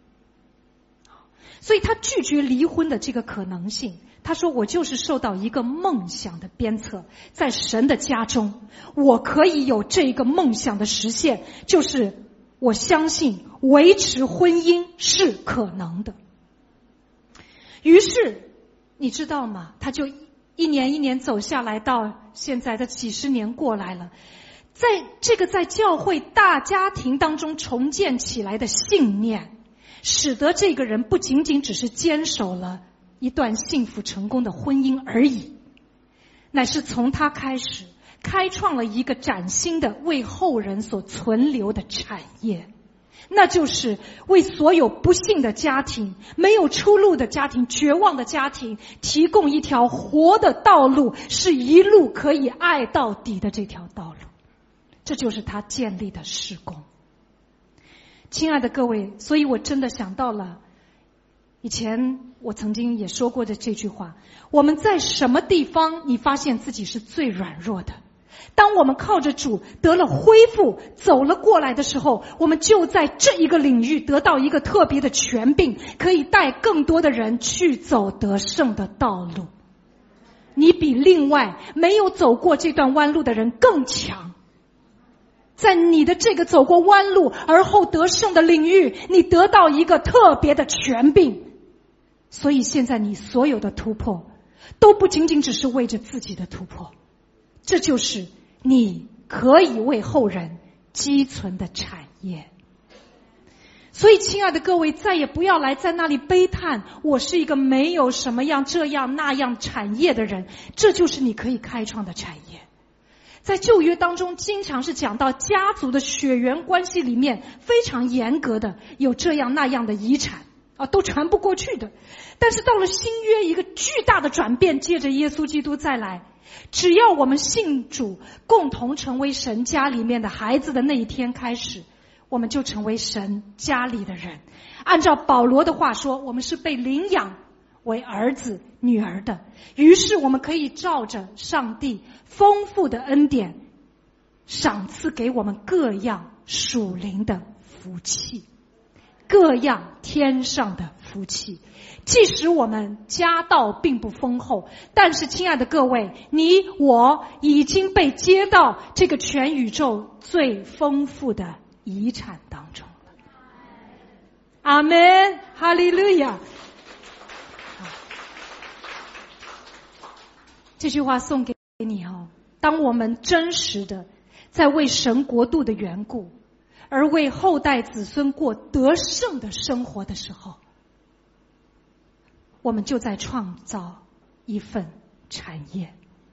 所以他拒绝离婚的这个可能性。他说我就是受到一个梦想的鞭策，在神的家中我可以有这个梦想的实现，就是我相信维持婚姻是可能的。于是你知道吗，他就一年一年走下来，到现在的几十年过来了，在这个在教会大家庭当中重建起来的信念，使得这个人不仅仅只是坚守了一段幸福成功的婚姻而已，乃是从他开始开创了一个崭新的为后人所存留的产业，那就是为所有不幸的家庭、没有出路的家庭、绝望的家庭提供一条活的道路，是一路可以爱到底的这条道路。这就是他建立的事工。亲爱的各位，所以我真的想到了以前我曾经也说过的这句话，我们在什么地方你发现自己是最软弱的，当我们靠着主得了恢复走了过来的时候，我们就在这一个领域得到一个特别的权柄，可以带更多的人去走得胜的道路。你比另外没有走过这段弯路的人更强，在你的这个走过弯路而后得胜的领域，你得到一个特别的权柄。所以现在你所有的突破都不仅仅只是为着自己的突破，这就是你可以为后人积存的产业。所以亲爱的各位，再也不要来在那里悲叹我是一个没有什么样这样那样产业的人，这就是你可以开创的产业。在旧约当中经常是讲到家族的血缘关系里面非常严格的有这样那样的遗产都传不过去的。但是到了新约，一个巨大的转变，借着耶稣基督再来，只要我们信主，共同成为神家里面的孩子的那一天开始，我们就成为神家里的人。按照保罗的话说，我们是被领养为儿子女儿的，于是我们可以照着上帝丰富的恩典赏赐给我们各样属灵的福气，各样天上的福气。即使我们家道并不丰厚，但是亲爱的各位，你我已经被接到这个全宇宙最丰富的遗产当中了。阿们，哈利路亚。这句话送给你当我们真实的在为神国度的缘故而为后代子孙过得胜的生活的时候，我们就在创造一份产业。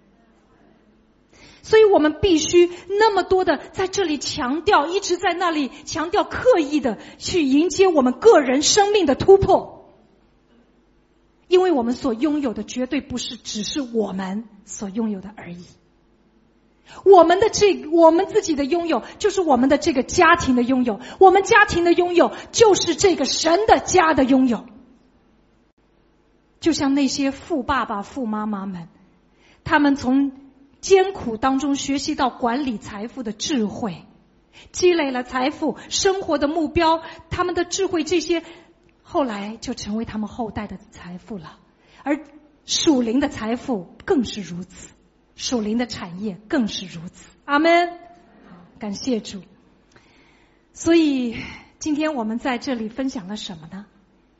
所以我们必须那么多的在这里强调，一直在那里强调，刻意的去迎接我们个人生命的突破，因为我们所拥有的绝对不是只是我们所拥有的而已。 我们自己的拥有就是我们的这个家庭的拥有，我们家庭的拥有就是这个神的家的拥有。就像那些富爸爸富妈妈们，他们从艰苦当中学习到管理财富的智慧，积累了财富，生活的目标，他们的智慧，这些后来就成为他们后代的财富了。而属灵的财富更是如此，属灵的产业更是如此。阿们，感谢主。所以今天我们在这里分享了什么呢？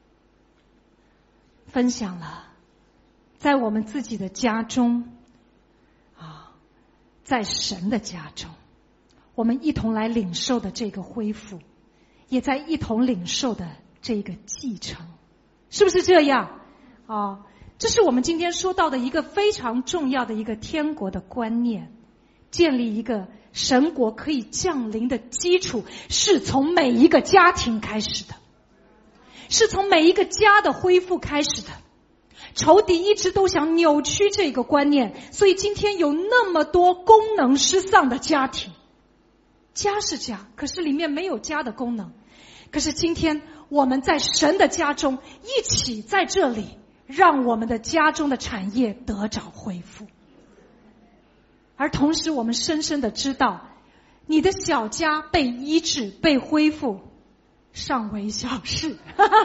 分享了在我们自己的家中在神的家中，我们一同来领受的这个恢复，也在一同领受的这个继承，是不是这样？这是我们今天说到的一个非常重要的一个天国的观念，建立一个神国可以降临的基础，是从每一个家庭开始的，是从每一个家的恢复开始的。仇敌一直都想扭曲这个观念，所以今天有那么多功能失丧的家庭。家是家，可是里面没有家的功能。可是今天我们在神的家中一起在这里，让我们的家中的产业得着恢复。而同时我们深深的知道，你的小家被医治被恢复尚为小事。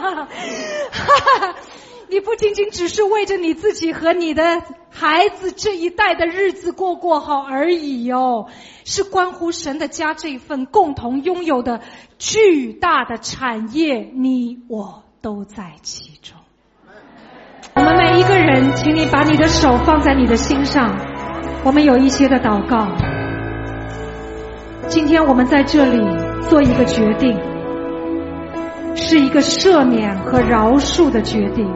你不仅仅只是为着你自己和你的孩子这一代的日子过好而已是关乎神的家这一份共同拥有的巨大的产业，你我都在其中。我们每一个人，请你把你的手放在你的心上，我们有一些的祷告。今天我们在这里做一个决定，是一个赦免和饶恕的决定。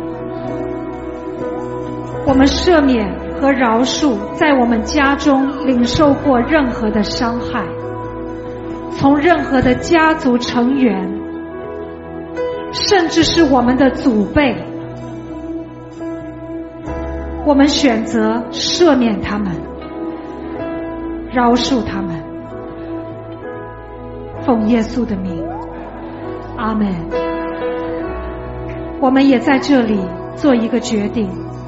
我们赦免和饶恕在我们家中领受过任何的伤害，从任何的家族成员，甚至是我们的祖辈，我们选择赦免他们，饶恕他们，奉耶稣的名，阿们。我们也在这里做一个决定，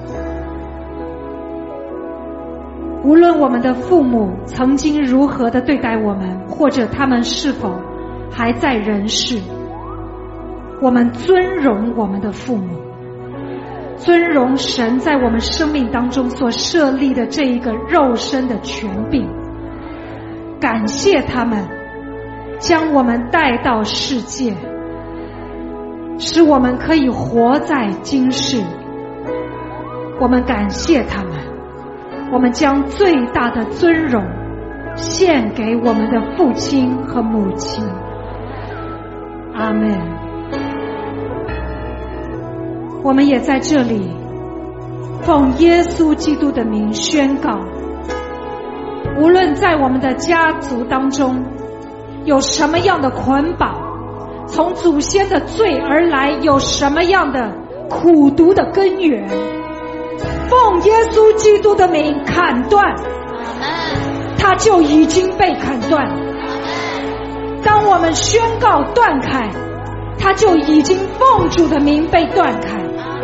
无论我们的父母曾经如何的对待我们，或者他们是否还在人世，我们尊荣我们的父母，尊荣神在我们生命当中所设立的这一个肉身的权柄，感谢他们将我们带到世界，使我们可以活在今世。我们感谢他们，我们将最大的尊荣献给我们的父亲和母亲。阿们。我们也在这里奉耶稣基督的名宣告，无论在我们的家族当中有什么样的捆绑，从祖先的罪而来有什么样的苦毒的根源，奉耶稣基督的名砍断，它就已经被砍断。当我们宣告断开，它就已经奉主的名被断开。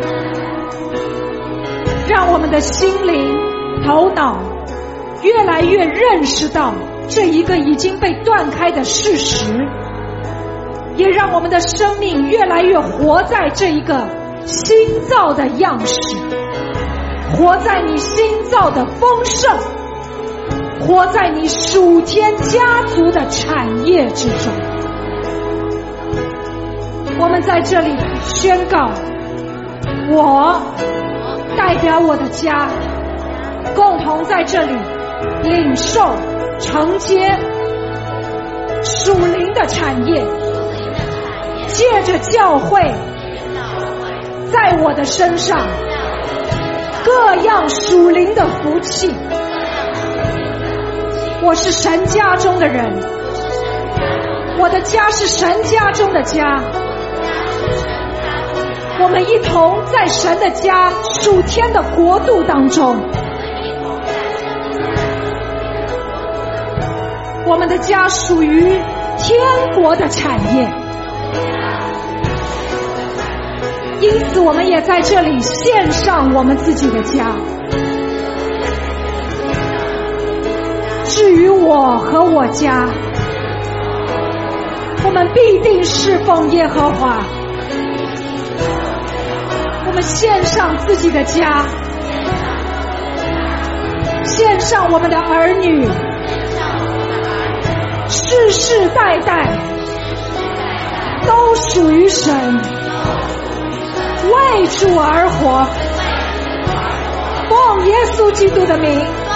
让我们的心灵头脑越来越认识到这一个已经被断开的事实，也让我们的生命越来越活在这一个新造的样式，活在你新造的丰盛，活在你属天家族的产业之中。我们在这里宣告，我代表我的家共同在这里领受承接属灵的产业，借着教会在我的身上各样属灵的福气。我是神家中的人，我的家是神家中的家，我们一同在神的家属天的国度当中我们的家属于天国的产业。因此我们也在这里献上我们自己的家。至于我和我家，我们必定侍奉耶和华。我们献上自己的家，献上我们的儿女，世世代代都属于神，为主而活。奉耶稣基督的名。